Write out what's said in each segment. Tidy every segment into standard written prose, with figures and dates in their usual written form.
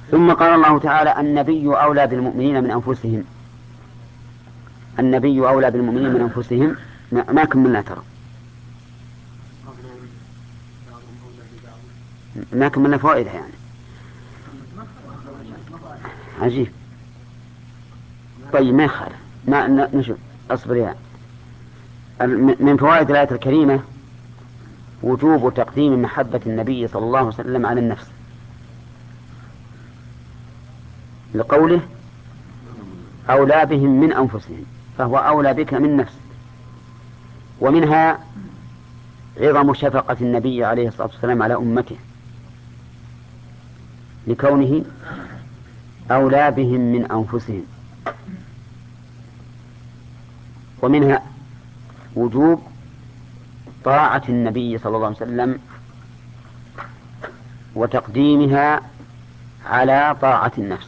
ثم قال الله تعالى النبي أولى بالمؤمنين من أنفسهم. النبي أولى بالمؤمنين من أنفسهم، ما كملنا ترى، ما كملنا فوائدها يعني. عجيب. طيب ما يخالف، ما نشوف، أصبر يعني. من فوائد الآية الكريمة وجوب تقديم محبة النبي صلى الله عليه وسلم على النفس، لقوله أولى بهم من أنفسهم، فهو أولى بك من نفسك. ومنها عظم شفقة النبي عليه الصلاة والسلام على أمته لكونه أولى بهم من أنفسهم. ومنها وجوب طاعة النبي صلى الله عليه وسلم وتقديمها على طاعة النفس،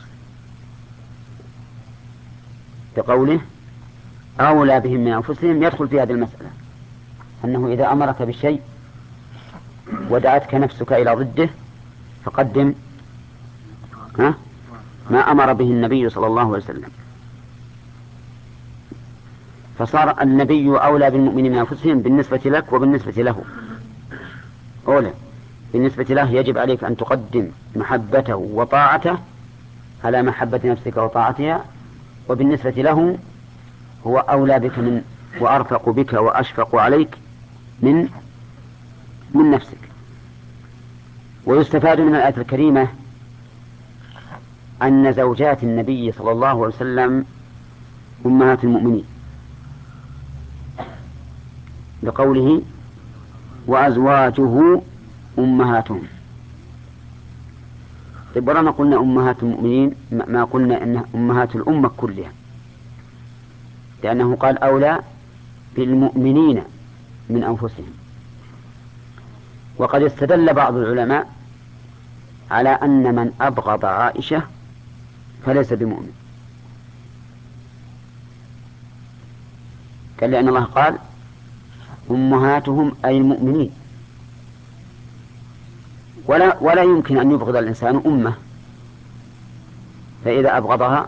بقوله أولى بهم من أنفسهم. يدخل في هذه المسألة أنه إذا أمرك بشيء ودعتك نفسك إلى ضده فقدم ما أمر به النبي صلى الله عليه وسلم. فصار النبي أولى بالمؤمنين من أنفسهم بالنسبة لك وبالنسبة له. أولى بالنسبة له يجب عليك أن تقدم محبته وطاعته على محبة نفسك وطاعتها، وبالنسبة له هو أولى بك من وأرفق بك وأشفق عليك من نفسك. ويستفاد من الآية الكريمة أن زوجات النبي صلى الله عليه وسلم أمهات المؤمنين، لقوله وأزواجه أمهاتهم. طيب ولما قلنا أمهات المؤمنين ما قلنا إنها أمهات الأمة كلها، لأنه قال أولى بالمؤمنين من أنفسهم. وقد استدل بعض العلماء على أن من أبغض عائشة فليس بمؤمن، قال لأن الله قال أمهاتهم أي المؤمنين، ولا يمكن أن يبغض الإنسان أمه، فإذا أبغضها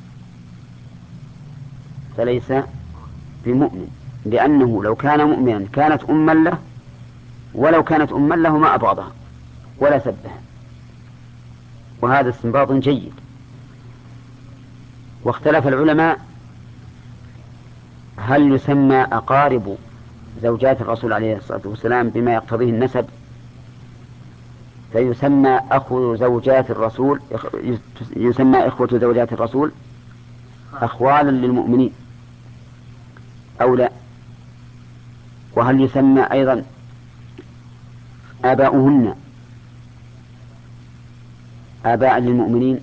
فليس بمؤمن، لأنه لو كان مؤمنا كانت أما له، ولو كانت أما له ما أبغضها ولا سبها. وهذا استنباط جيد. واختلف العلماء هل يسمى أقارب زوجات الرسول عليه الصلاة والسلام بما يقتضيه النسب فيسمى أخو زوجات الرسول، يسمى إخوة زوجات الرسول أخوالا للمؤمنين أو لا؟ وهل يسمى أيضا آباؤهن آباء للمؤمنين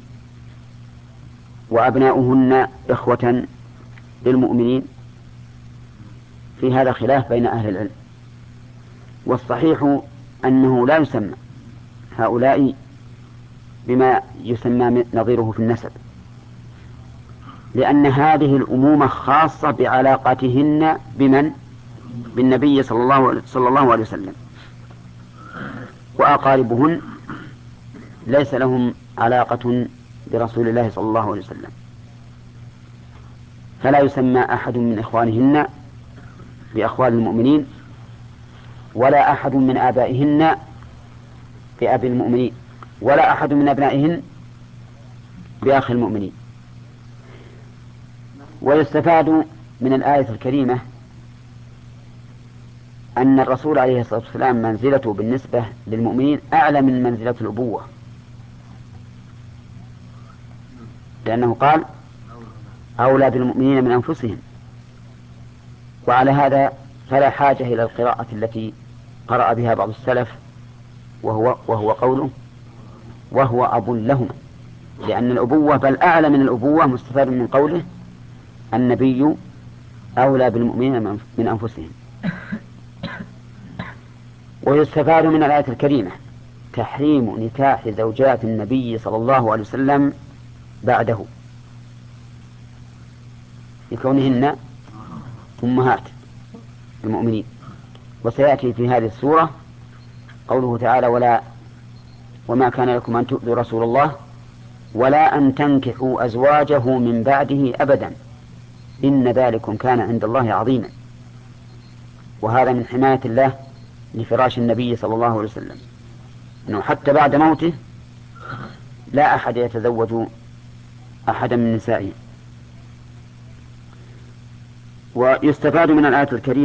وأبناؤهن إخوة للمؤمنين؟ في هذا خلاف بين أهل العلم، والصحيح أنه لا يسمى هؤلاء بما يسمى نظيره في النسب، لأن هذه الأمومة خاصة بعلاقتهن بمن؟ بالنبي صلى الله عليه وسلم، وأقاربهن ليس لهم علاقة برسول الله صلى الله عليه وسلم، فلا يسمى أحد من إخوانهن بأخوان المؤمنين، ولا أحد من آبائهن بأبي المؤمنين، ولا أحد من أبنائهن بأخ المؤمنين. ويستفاد من الآية الكريمة أن الرسول عليه الصلاة والسلام منزلته بالنسبة للمؤمنين أعلى من منزلة الأبوة، لأنه قال أولى بالمؤمنين من أنفسهم. وعلى هذا فلا حاجة إلى القراءة التي قرأ بها بعض السلف وهو قوله وهو أب لهم، لأن الأبوة بل أعلى من الأبوة مستفاد من قوله النبي أولى بالمؤمنين من أنفسهم. ويستفاد من الآية الكريمة تحريم نكاح زوجات النبي صلى الله عليه وسلم بعده لكونهن أمهات المؤمنين. وسيأتي في هذه السورة قوله تعالى وما كان لكم أن تؤذوا رسول الله ولا أن تنكحوا أزواجه من بعده أبدا إن ذلكم كان عند الله عظيما. وهذا من حماية الله لفراش النبي صلى الله عليه وسلم، أنه حتى بعد موته لا أحد يتزوج أحدا من نسائه. ويستفاد من الآية الكريمة